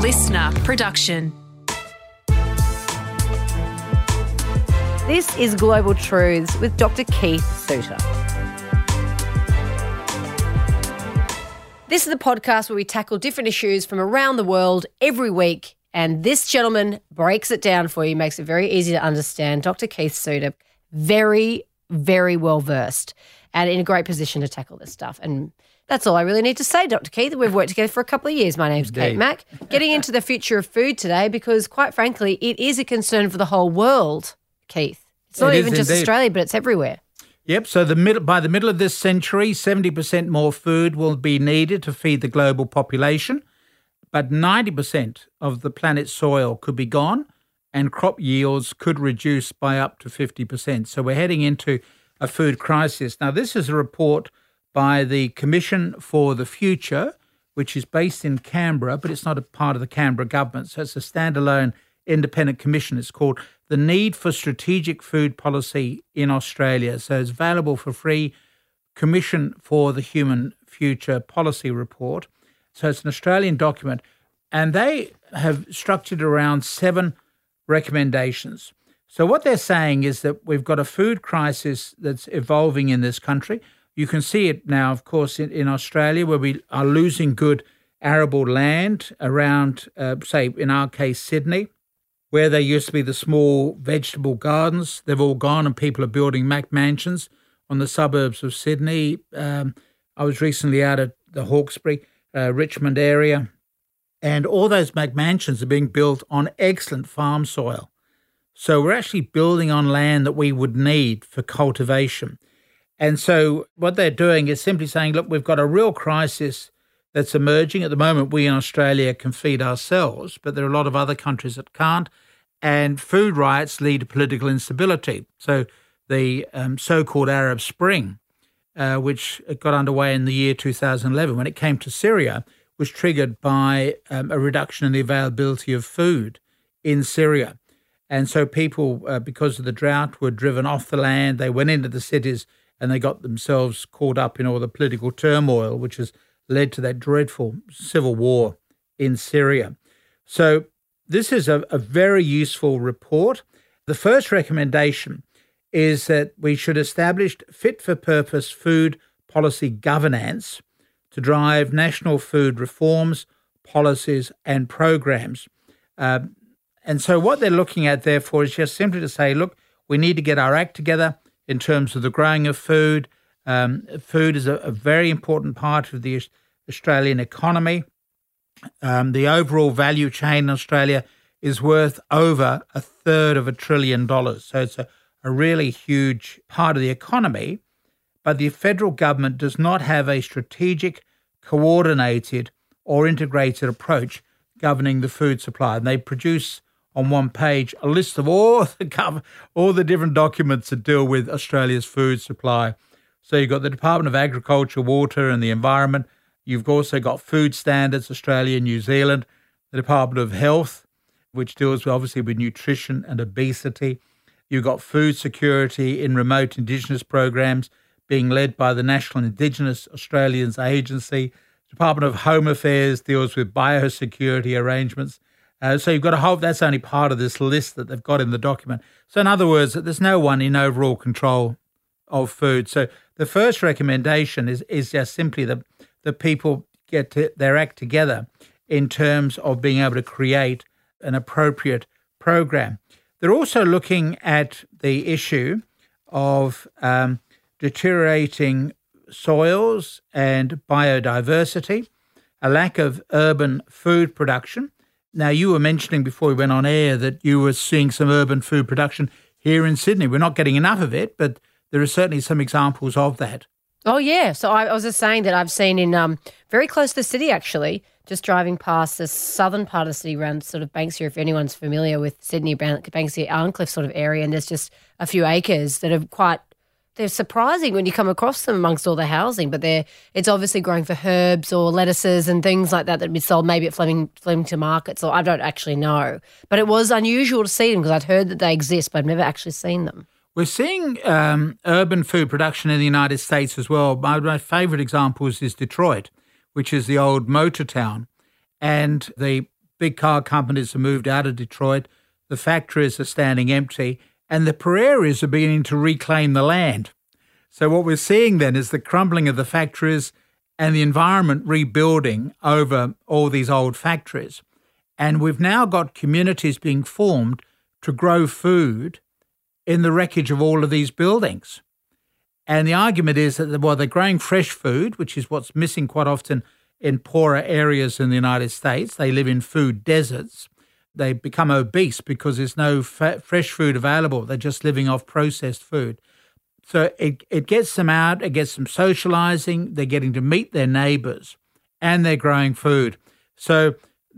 listener production. This is Global Truths with Dr. Keith Suter. This is the podcast where we tackle different issues from around the world every week, and this gentleman breaks it down for you, makes it very easy to understand. Dr. Keith Suter, very, very well versed and in a great position to tackle this stuff. And that's all I really need to say, Dr. Keith. We've worked together for a couple of years. My name's Kate Mack. Getting into the future of food today because, quite frankly, it is a concern for the whole world, Keith. It's not even just Australia, but it's everywhere. Yep, so by the middle of this century, 70% more food will be needed to feed the global population, but 90% of the planet's soil could be gone and crop yields could reduce by up to 50%. So we're heading into a food crisis. Now, this is a report by the Commission for the Future, which is based in Canberra, but it's not a part of the Canberra government. So it's a standalone independent commission. It's called The Need for Strategic Food Policy in Australia. So it's available for free, Commission for the Human Future Policy Report. So it's an Australian document, and they have structured around 7 recommendations. So what they're saying is that we've got a food crisis that's evolving in this country. You can see it now, of course, in Australia, where we are losing good arable land around, say, in our case, Sydney, where there used to be the small vegetable gardens. They've all gone and people are building Mac mansions on the suburbs of Sydney. I was recently out at the Hawkesbury, Richmond area, and all those Mac mansions are being built on excellent farm soil. So we're actually building on land that we would need for cultivation. And so what they're doing is simply saying, look, we've got a real crisis that's emerging. At the moment, we in Australia can feed ourselves, but there are a lot of other countries that can't. And food riots lead to political instability. So the so-called Arab Spring, which got underway in the year 2011, when it came to Syria, was triggered by a reduction in the availability of food in Syria. And so people, because of the drought, were driven off the land. They went into the cities and they got themselves caught up in all the political turmoil, which has led to that dreadful civil war in Syria. So this is a very useful report. The first recommendation is that we should establish fit-for-purpose food policy governance to drive national food reforms, policies and programs. And so what they're looking at, therefore, is just simply to say, look, we need to get our act together in terms of the growing of food. Food is a very important part of the Australian economy. The overall value chain in Australia is worth over $1/3 trillion. So it's a really huge part of the economy. But the federal government does not have a strategic, coordinated or integrated approach governing the food supply. And they produce on one page a list of all the different documents that deal with Australia's food supply. So you've got the Department of Agriculture, Water and the Environment. You've also got Food Standards Australia and New Zealand, the Department of Health, which deals obviously with nutrition and obesity. You've got food security in remote Indigenous programs being led by the National Indigenous Australians Agency. Department of Home Affairs deals with biosecurity arrangements. So you've got a whole, that's only part of this list that they've got in the document. So in other words, there's no one in overall control of food. So the first recommendation is just simply that people get their act together in terms of being able to create an appropriate program. They're also looking at the issue of deteriorating soils and biodiversity, a lack of urban food production. Now, you were mentioning before we went on air that you were seeing some urban food production here in Sydney. We're not getting enough of it, but there are certainly some examples of that. Oh, yeah. So I was just saying that I've seen in very close to the city, actually, just driving past the southern part of the city around sort of Banksia, if anyone's familiar with Sydney, Banksia, Arncliffe sort of area, and there's just a few acres that are they're surprising when you come across them amongst all the housing, but it's obviously growing for herbs or lettuces and things like that that would be sold maybe at Flemington markets, or I don't actually know. But it was unusual to see them because I'd heard that they exist, but I've never actually seen them. We're seeing urban food production in the United States as well. My favourite examples is Detroit, which is the old motor town. And the big car companies have moved out of Detroit. The factories are standing empty, and the prairies are beginning to reclaim the land. So what we're seeing then is the crumbling of the factories and the environment rebuilding over all these old factories. And we've now got communities being formed to grow food in the wreckage of all of these buildings. And the argument is that, well, they're growing fresh food, which is what's missing quite often in poorer areas in the United States. They live in food deserts. They become obese because there's no fresh food available. They're just living off processed food. So it gets them out, it gets them socializing, they're getting to meet their neighbours, and they're growing food. So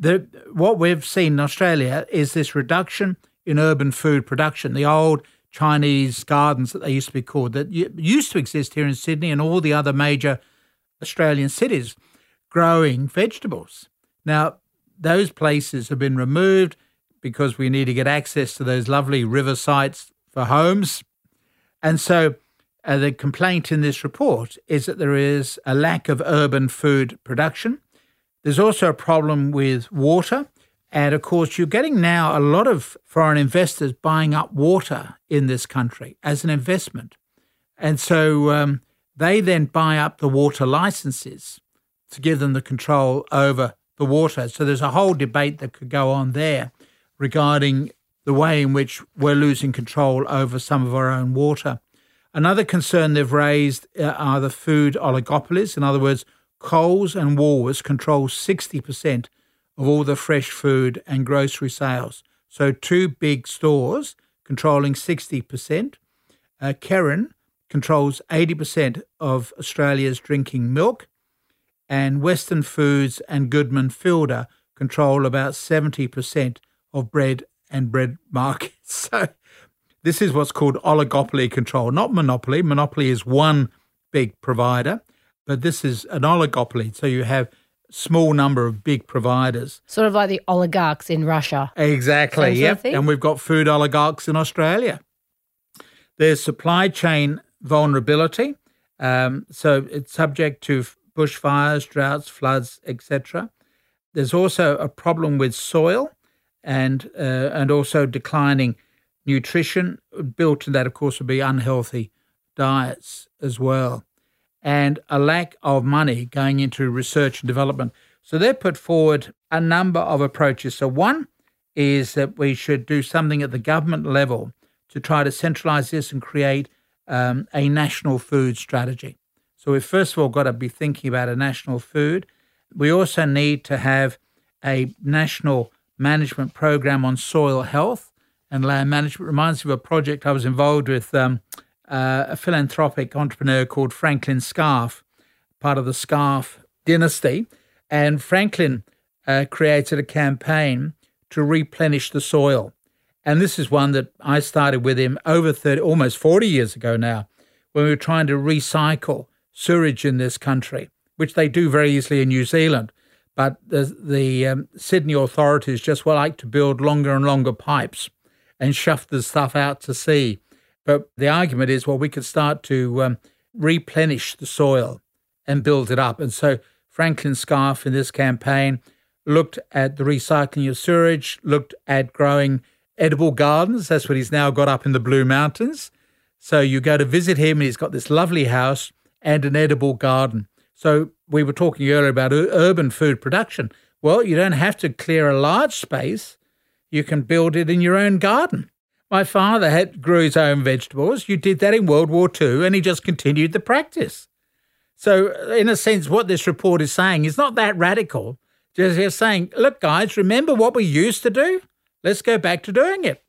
what we've seen in Australia is this reduction in urban food production. The old Chinese gardens that they used to be called, that used to exist here in Sydney and all the other major Australian cities, growing vegetables. Now, those places have been removed because we need to get access to those lovely river sites for homes. And so the complaint in this report is that there is a lack of urban food production. There's also a problem with water. And, of course, you're getting now a lot of foreign investors buying up water in this country as an investment. And so they then buy up the water licenses to give them the control over the water. So there's a whole debate that could go on there regarding the way in which we're losing control over some of our own water. Another concern they've raised are the food oligopolies. In other words, Coles and Woolworths control 60% of all the fresh food and grocery sales. So two big stores controlling 60%. Kerrin controls 80% of Australia's drinking milk, and Western Foods and Goodman Fielder control about 70% of bread and bread markets. So this is what's called oligopoly control, not monopoly. Monopoly is one big provider, but this is an oligopoly. So you have small number of big providers. Sort of like the oligarchs in Russia. Exactly, yep. And we've got food oligarchs in Australia. There's supply chain vulnerability. So it's subject to bushfires, droughts, floods, etc. There's also a problem with soil and also declining nutrition. Built in that, of course, would be unhealthy diets as well, and a lack of money going into research and development. So they've put forward a number of approaches. So one is that we should do something at the government level to try to centralise this and create a national food strategy. So we've first of all got to be thinking about a national food. We also need to have a national management program on soil health and land management. Reminds me of a project I was involved with, a philanthropic entrepreneur called Franklin Scarf, part of the Scarf dynasty. And Franklin created a campaign to replenish the soil. And this is one that I started with him over almost 40 years ago now, when we were trying to recycle sewage in this country, which they do very easily in New Zealand. But the Sydney authorities just like to build longer and longer pipes and shove the stuff out to sea. But the argument is, well, we could start to replenish the soil and build it up. And so Franklin Scarf in this campaign looked at the recycling of sewage, looked at growing edible gardens. That's what he's now got up in the Blue Mountains. So you go to visit him and he's got this lovely house and an edible garden. So we were talking earlier about urban food production. Well, you don't have to clear a large space. You can build it in your own garden. My father grew his own vegetables. You did that in World War II, and he just continued the practice. So in a sense, what this report is saying is not that radical. Just saying, look, guys, remember what we used to do? Let's go back to doing it.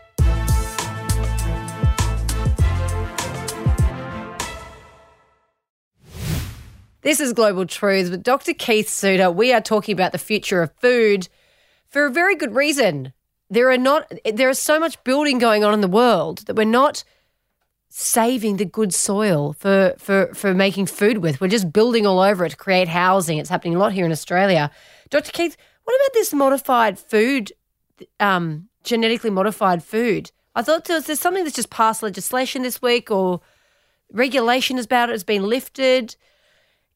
This is Global Truths with Dr. Keith Suter. We are talking about the future of food for a very good reason. There is so much building going on in the world that we're not saving the good soil for making food with. We're just building all over it to create housing. It's happening a lot here in Australia. Dr. Keith, what about this modified food, genetically modified food? I thought there's something that's just passed legislation this week, or regulation about it has been lifted.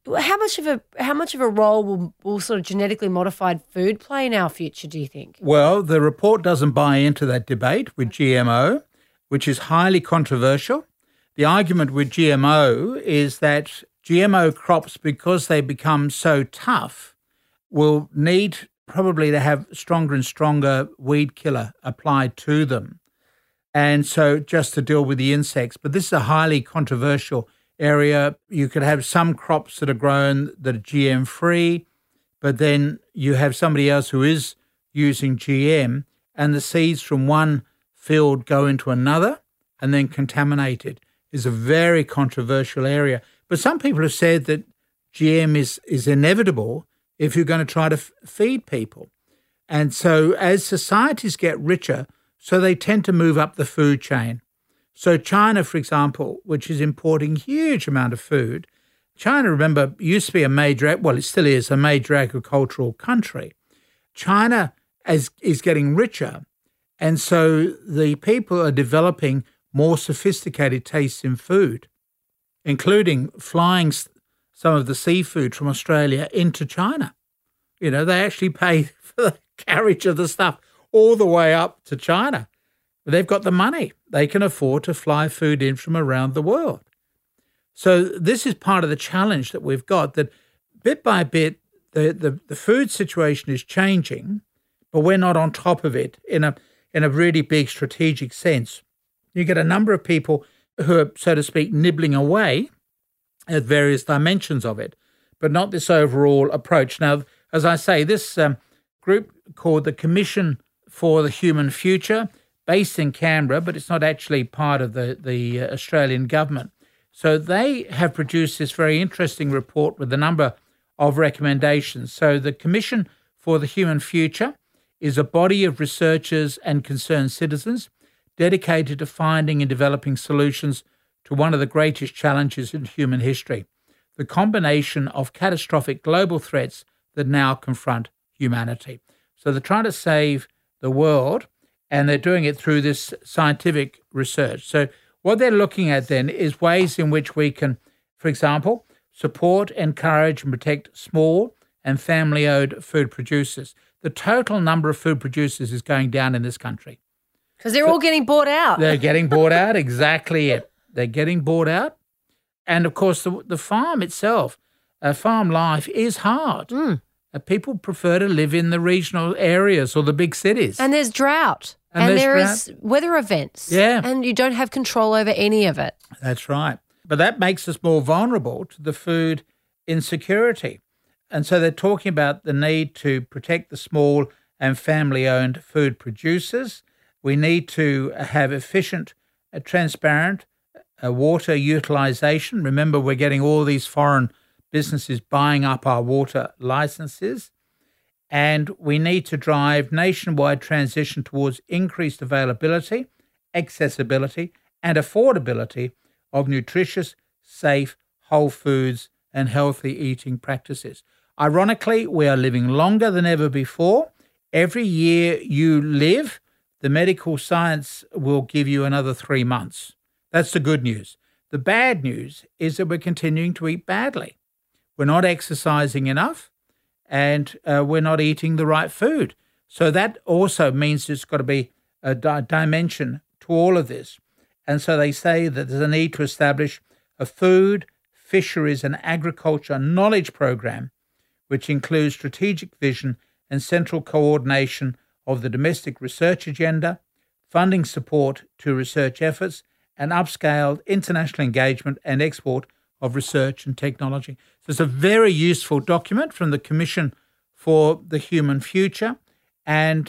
How much of a role will sort of genetically modified food play in our future, do you think? Well, the report doesn't buy into that debate with GMO, which is highly controversial. The argument with GMO is that GMO crops, because they become so tough, will need probably to have stronger and stronger weed killer applied to them. And so just to deal with the insects. But this is a highly controversial area. You could have some crops that are grown that are GM free, but then you have somebody else who is using GM, and the seeds from one field go into another and then contaminated. Is a very controversial area. But some people have said that GM is inevitable if you're going to try to feed people. And so as societies get richer, so they tend to move up the food chain. So China, for example, which is importing huge amount of food, China, remember, used to be it still is a major agricultural country. China is getting richer, and so the people are developing more sophisticated tastes in food, including flying some of the seafood from Australia into China. You know, they actually pay for the carriage of the stuff all the way up to China. They've got the money. They can afford to fly food in from around the world. So this is part of the challenge that we've got, that bit by bit, the food situation is changing, but we're not on top of it in a really big strategic sense. You get a number of people who are, so to speak, nibbling away at various dimensions of it, but not this overall approach. Now, as I say, this group called the Commission for the Human Future, based in Canberra, but it's not actually part of the Australian government. So they have produced this very interesting report with a number of recommendations. So the Commission for the Human Future is a body of researchers and concerned citizens dedicated to finding and developing solutions to one of the greatest challenges in human history, the combination of catastrophic global threats that now confront humanity. So they're trying to save the world, and they're doing it through this scientific research. So what they're looking at then is ways in which we can, for example, support, encourage, and protect small and family-owned food producers. The total number of food producers is going down in this country. Because they're all getting bought out. They're getting bought out, exactly it. They're getting bought out. And, of course, the farm itself, farm life is hard. People prefer to live in the regional areas or the big cities. And there's drought. And there is weather events. Yeah. And you don't have control over any of it. That's right. But that makes us more vulnerable to the food insecurity. And so they're talking about the need to protect the small and family-owned food producers. We need to have efficient, transparent water utilisation. Remember, we're getting all these foreign businesses buying up our water licenses. And we need to drive nationwide transition towards increased availability, accessibility, and affordability of nutritious, safe, whole foods and healthy eating practices. Ironically, we are living longer than ever before. Every year you live, the medical science will give you another 3 months. That's the good news. The bad news is that we're continuing to eat badly. We're not exercising enough, and we're not eating the right food. So that also means there's got to be a dimension to all of this. And so they say that there's a need to establish a food, fisheries and agriculture knowledge program, which includes strategic vision and central coordination of the domestic research agenda, funding support to research efforts, and upscaled international engagement and export of research and technology. So it's a very useful document from the Commission for the Human Future. And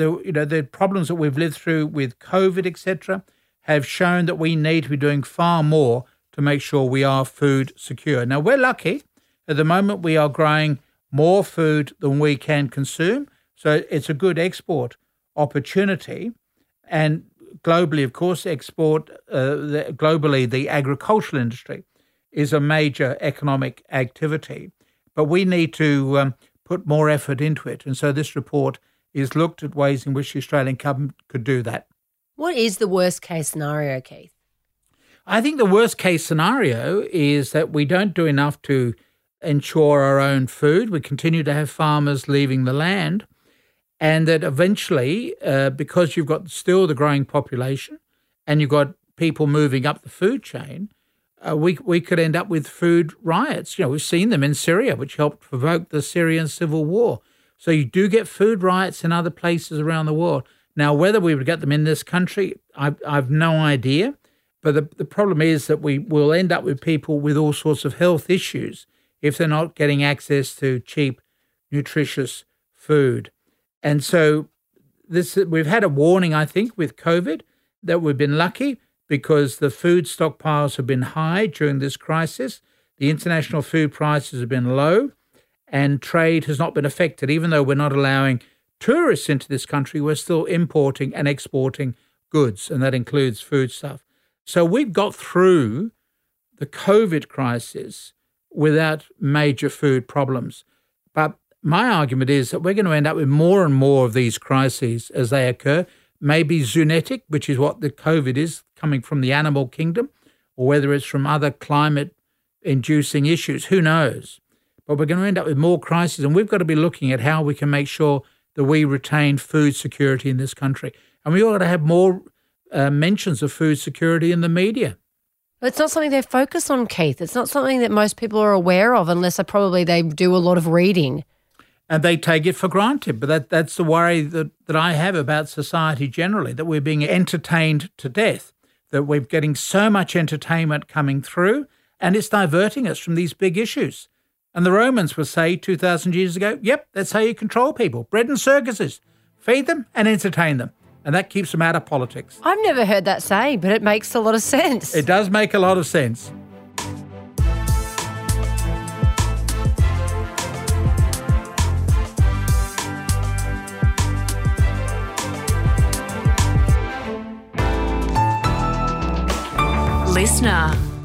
the problems that we've lived through with COVID, etc., have shown that we need to be doing far more to make sure we are food secure. Now, we're lucky. At the moment, we are growing more food than we can consume. So it's a good export opportunity. And globally, of course, globally, the agricultural industry is a major economic activity. But we need to put more effort into it. And so this report is looked at ways in which the Australian government could do that. What is the worst case scenario, Keith? I think the worst case scenario is that we don't do enough to ensure our own food. We continue to have farmers leaving the land. And that eventually, because you've got still the growing population and you've got people moving up the food chain, we could end up with food riots. We've seen them in Syria, which helped provoke the Syrian civil war. So you do get food riots in other places around the world. Now, whether we would get them in this country, I've no idea. But the problem is that we will end up with people with all sorts of health issues if they're not getting access to cheap, nutritious food. And so we've had a warning, I think, with COVID that we've been lucky because the food stockpiles have been high during this crisis. The international food prices have been low and trade has not been affected. Even though we're not allowing tourists into this country, we're still importing and exporting goods, and that includes food stuff. So we've got through the COVID crisis without major food problems. But my argument is that we're going to end up with more and more of these crises as they occur, maybe zoonotic, which is what the COVID is, coming from the animal kingdom, or whether it's from other climate-inducing issues, who knows? But we're going to end up with more crises, and we've got to be looking at how we can make sure that we retain food security in this country. And we ought to have more mentions of food security in the media. It's not something they focus on, Keith. It's not something that most people are aware of unless they do a lot of reading. And they take it for granted. But that's the worry that I have about society generally, that we're being entertained to death, that we're getting so much entertainment coming through, and it's diverting us from these big issues. And the Romans would say 2,000 years ago, yep, that's how you control people. Bread and circuses. Feed them and entertain them. And that keeps them out of politics. I've never heard that saying, but it makes a lot of sense. It does make a lot of sense. Listener.